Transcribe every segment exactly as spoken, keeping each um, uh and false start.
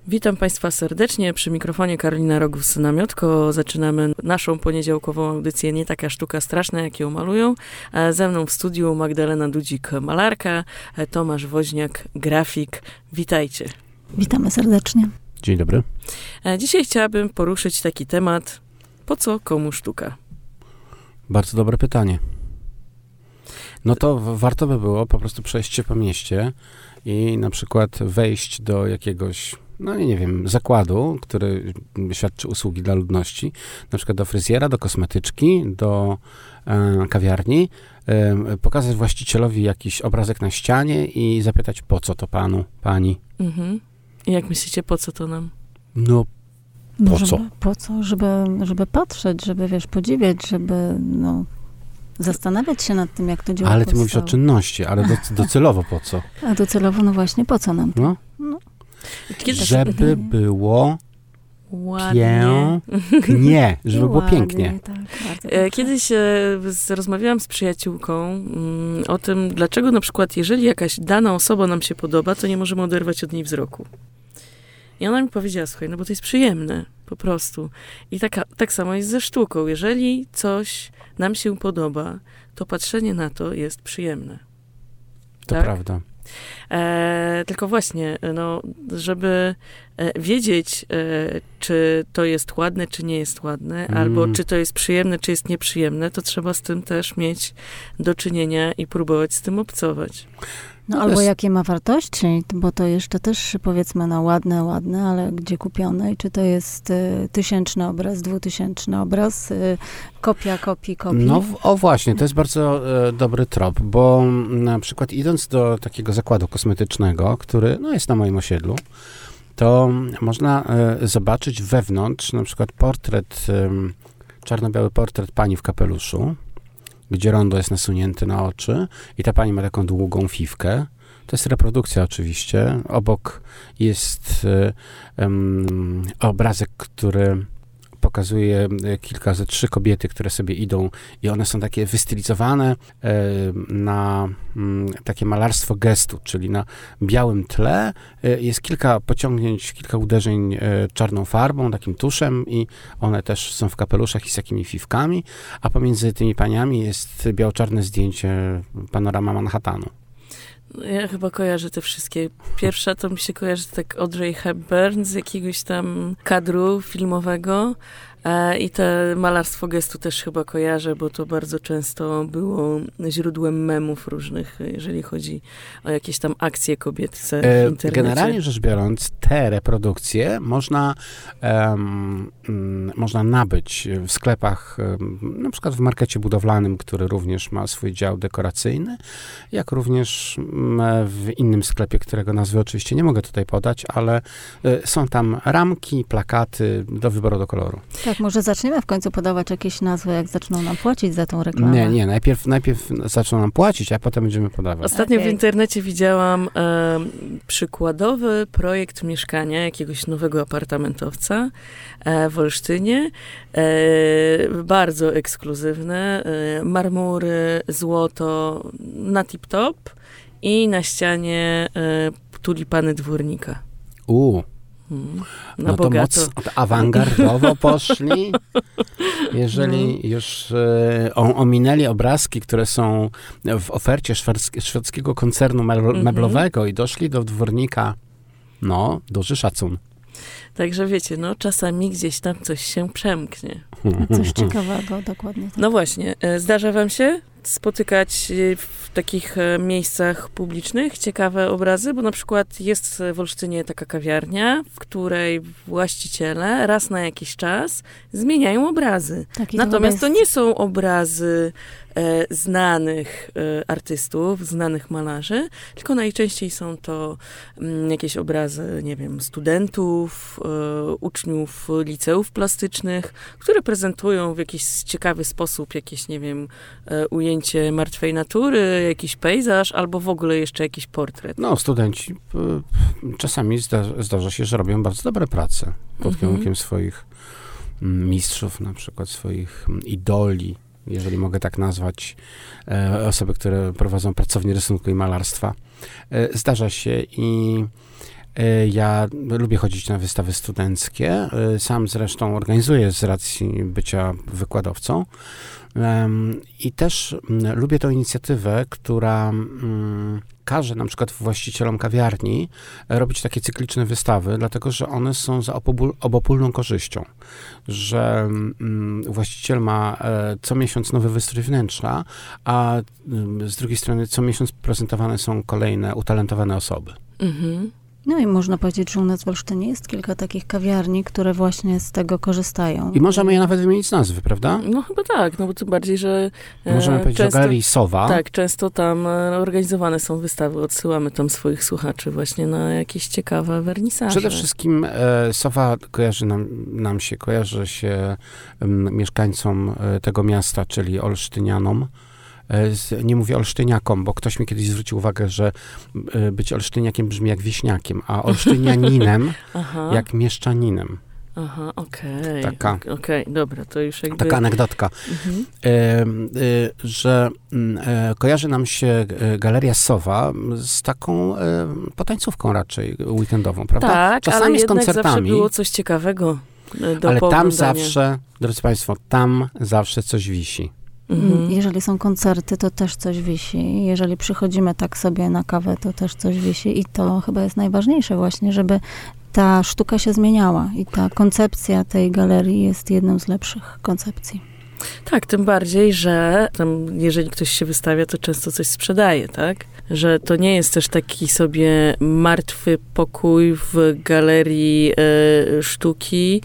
Witam Państwa serdecznie, przy mikrofonie Karolina Rogus-Namiotko. Zaczynamy naszą poniedziałkową audycję Nie taka sztuka straszna, jak ją malują. Ze mną w studiu Magdalena Dudzik, malarka, Tomasz Woźniak, grafik. Witajcie. Witamy serdecznie. Dzień dobry. Dzisiaj chciałabym poruszyć taki temat, po co komu sztuka? Bardzo dobre pytanie. No to warto by było po prostu przejść się po mieście i na przykład wejść do jakiegoś, no nie wiem, zakładu, który świadczy usługi dla ludności, na przykład do fryzjera, do kosmetyczki, do e, kawiarni, e, pokazać właścicielowi jakiś obrazek na ścianie i zapytać, po co to panu, pani. Mhm. I jak myślicie, po co to nam? No, po no, co? Żeby, po co? Żeby, żeby patrzeć, żeby, wiesz, podziwiać, żeby, no, zastanawiać się nad tym, jak to dzieło Ale ty powstało. mówisz o czynności, ale do, docelowo po co? A docelowo, no właśnie, po co nam to? No, No. Kiedy żeby pytanie. było ładnie. pięknie, żeby I było ładnie, pięknie. Tak, bardzo E, dobrze. Kiedyś e, z, rozmawiałam z przyjaciółką mm, o tym, dlaczego na przykład, jeżeli jakaś dana osoba nam się podoba, to nie możemy oderwać od niej wzroku. I ona mi powiedziała, słuchaj, no bo to jest przyjemne, po prostu. I taka, tak samo jest ze sztuką. Jeżeli coś nam się podoba, to patrzenie na to jest przyjemne. To Tak? prawda. E, tylko właśnie, no, żeby e, wiedzieć, e, czy to jest ładne, czy nie jest ładne, Mm. albo czy to jest przyjemne, czy jest nieprzyjemne, to trzeba z tym też mieć do czynienia i próbować z tym obcować. No, to albo jest- jakie ma wartości, bo to jeszcze też, powiedzmy, no ładne, ładne, ale gdzie kupione i czy to jest y, tysięczny obraz, dwutysięczny obraz, y, kopia, kopii, kopii. No w- o właśnie, to jest bardzo e, dobry trop, bo m, na przykład idąc do takiego zakładu kosmetycznego, który no, jest na moim osiedlu, to można e, zobaczyć wewnątrz na przykład portret, em, czarno-biały portret pani w kapeluszu, gdzie rondo jest nasunięte na oczy i ta pani ma taką długą fifkę. To jest reprodukcja oczywiście. Obok jest e, em, obrazek, który pokazuje e, kilka ze trzy kobiety, które sobie idą i one są takie wystylizowane e, na mm, takie malarstwo gestu, czyli na białym tle e, jest kilka pociągnięć, kilka uderzeń e, czarną farbą, takim tuszem i one też są w kapeluszach i z takimi fifkami, a pomiędzy tymi paniami jest biało-czarne zdjęcie panorama Manhattanu. No, ja chyba kojarzę te wszystkie. Pierwsza to mi się kojarzy tak Audrey Hepburn z jakiegoś tam kadru filmowego. E, I te malarstwo gestu też chyba kojarzę, bo to bardzo często było źródłem memów różnych, jeżeli chodzi o jakieś tam akcje kobiece w E, internecie. Generalnie rzecz biorąc, te reprodukcje można, em, mm, można nabyć w sklepach, em, na przykład w markecie budowlanym, który również ma swój dział dekoracyjny, jak również mm, w innym sklepie, którego nazwy oczywiście nie mogę tutaj podać, ale e, są tam ramki, plakaty do wyboru do koloru. Tak, może zaczniemy w końcu podawać jakieś nazwy, jak zaczną nam płacić za tą reklamę. Nie, nie, najpierw, najpierw zaczną nam płacić, a potem będziemy podawać. Ostatnio Okej. w internecie widziałam e, przykładowy projekt mieszkania jakiegoś nowego apartamentowca e, w Olsztynie. E, bardzo ekskluzywne. E, marmury, złoto na tip-top i na ścianie e, tulipany dwórnika. U. Hmm. Na No to bogato. mocno awangardowo poszli. Jeżeli już e, o- ominęli obrazki, które są w ofercie szwedzk- szwedzkiego koncernu mebl- Mhm. meblowego i doszli do dwornika, no, duży szacun. Także wiecie, no czasami gdzieś tam coś się przemknie. Coś ciekawego, dokładnie. Tak. No właśnie, e, zdarza wam się spotykać e, w takich e, miejscach publicznych ciekawe obrazy, bo na przykład jest w Olsztynie taka kawiarnia, w której właściciele raz na jakiś czas zmieniają obrazy. Tak, i to Natomiast to chyba jest- nie są obrazy e, znanych e, artystów, znanych malarzy, tylko najczęściej są to mm, jakieś obrazy, nie wiem, studentów, e, uczniów liceów plastycznych, które prezentują w jakiś ciekawy sposób jakieś, nie wiem, e, ujęcie martwej natury, jakiś pejzaż, albo w ogóle jeszcze jakiś portret. No, studenci y, czasami zda, zdarza się, że robią bardzo dobre prace pod Mhm. kierunkiem swoich mm, mistrzów, na przykład swoich mm, idoli, jeżeli mogę tak nazwać, e, osoby, które prowadzą pracownię rysunku i malarstwa. E, zdarza się i Ja lubię chodzić na wystawy studenckie. Sam zresztą organizuję z racji bycia wykładowcą. I też lubię tą inicjatywę, która każe na przykład właścicielom kawiarni robić takie cykliczne wystawy, dlatego że one są za obopólną korzyścią. Że właściciel ma co miesiąc nowy wystrój wnętrza, a z drugiej strony co miesiąc prezentowane są kolejne utalentowane osoby. Mhm. No i można powiedzieć, że u nas w Olsztynie jest kilka takich kawiarni, które właśnie z tego korzystają. I możemy je nawet wymienić z nazwy, prawda? No chyba tak, no bo tym bardziej, że e, Możemy powiedzieć często, o Galerii Sowa. Tak, często tam organizowane są wystawy, odsyłamy tam swoich słuchaczy właśnie na jakieś ciekawe wernisaże. Przede wszystkim e, Sowa kojarzy nam, nam się, kojarzy się m, mieszkańcom e, tego miasta, czyli olsztynianom. Nie mówię olsztyniakom, bo ktoś mi kiedyś zwrócił uwagę, że być olsztyniakiem brzmi jak wieśniakiem, a olsztynianinem jak mieszczaninem. Aha, okej. Okay. Taka. Okej, okay, dobra, to już jakby... Taka anegdotka, mhm. e, e, że e, kojarzy nam się Galeria Sowa z taką e, potańcówką raczej weekendową, prawda? Tak, czasami ale z koncertami. Zawsze było coś ciekawego do Ale tam pooglądania. zawsze, drodzy Państwo, tam zawsze coś wisi. Mhm. Jeżeli są koncerty, to też coś wisi. Jeżeli przychodzimy tak sobie na kawę, to też coś wisi. I to chyba jest najważniejsze właśnie, żeby ta sztuka się zmieniała. I ta koncepcja tej galerii jest jedną z lepszych koncepcji. Tak, tym bardziej, że tam, jeżeli ktoś się wystawia, to często coś sprzedaje, tak? Że to nie jest też taki sobie martwy pokój w galerii e, sztuki,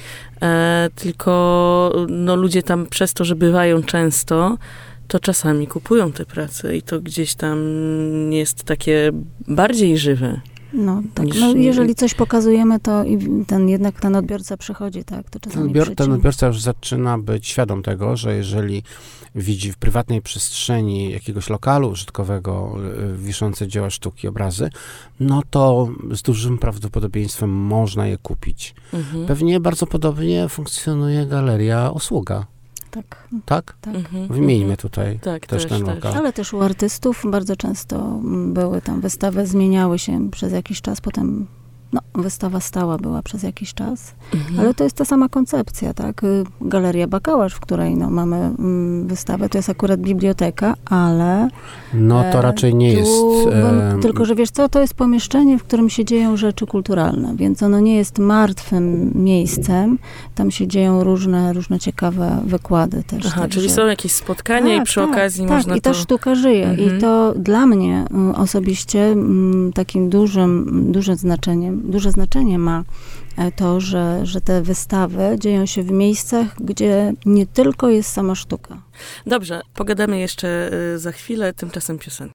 e, tylko no, ludzie tam przez to, że bywają często, to czasami kupują te prace i to gdzieś tam jest takie bardziej żywe. No tak, no, jeżeli coś pokazujemy, to i ten, jednak ten odbiorca przychodzi, tak? To czasami ten, odbior- ten odbiorca już zaczyna być świadom tego, że jeżeli widzi w prywatnej przestrzeni jakiegoś lokalu użytkowego y, wiszące dzieła sztuki, obrazy, no to z dużym prawdopodobieństwem można je kupić. Mhm. Pewnie bardzo podobnie funkcjonuje galeria Usługa. Tak. Tak? tak. Mhm. Wymieńmy tutaj tak, też, też ten lokal. Też. Ale też u artystów bardzo często były tam wystawy, zmieniały się przez jakiś czas, potem no, wystawa stała była przez jakiś czas, mhm. ale to jest ta sama koncepcja, tak? Galeria Bakałasz, w której no, mamy mm, wystawę, to jest akurat biblioteka, ale... No to e, raczej nie jest... E, tylko, że wiesz co, to jest pomieszczenie, w którym się dzieją rzeczy kulturalne, więc ono nie jest martwym miejscem, tam się dzieją różne, różne ciekawe wykłady też. Aha, tak, czyli że... są jakieś spotkania tak, i przy tak, okazji tak, można i to... ta sztuka żyje mhm. i to dla mnie osobiście takim dużym, dużym znaczeniem duże znaczenie ma to, że, że te wystawy dzieją się w miejscach, gdzie nie tylko jest sama sztuka. Dobrze, pogadamy jeszcze za chwilę, tymczasem piosenka.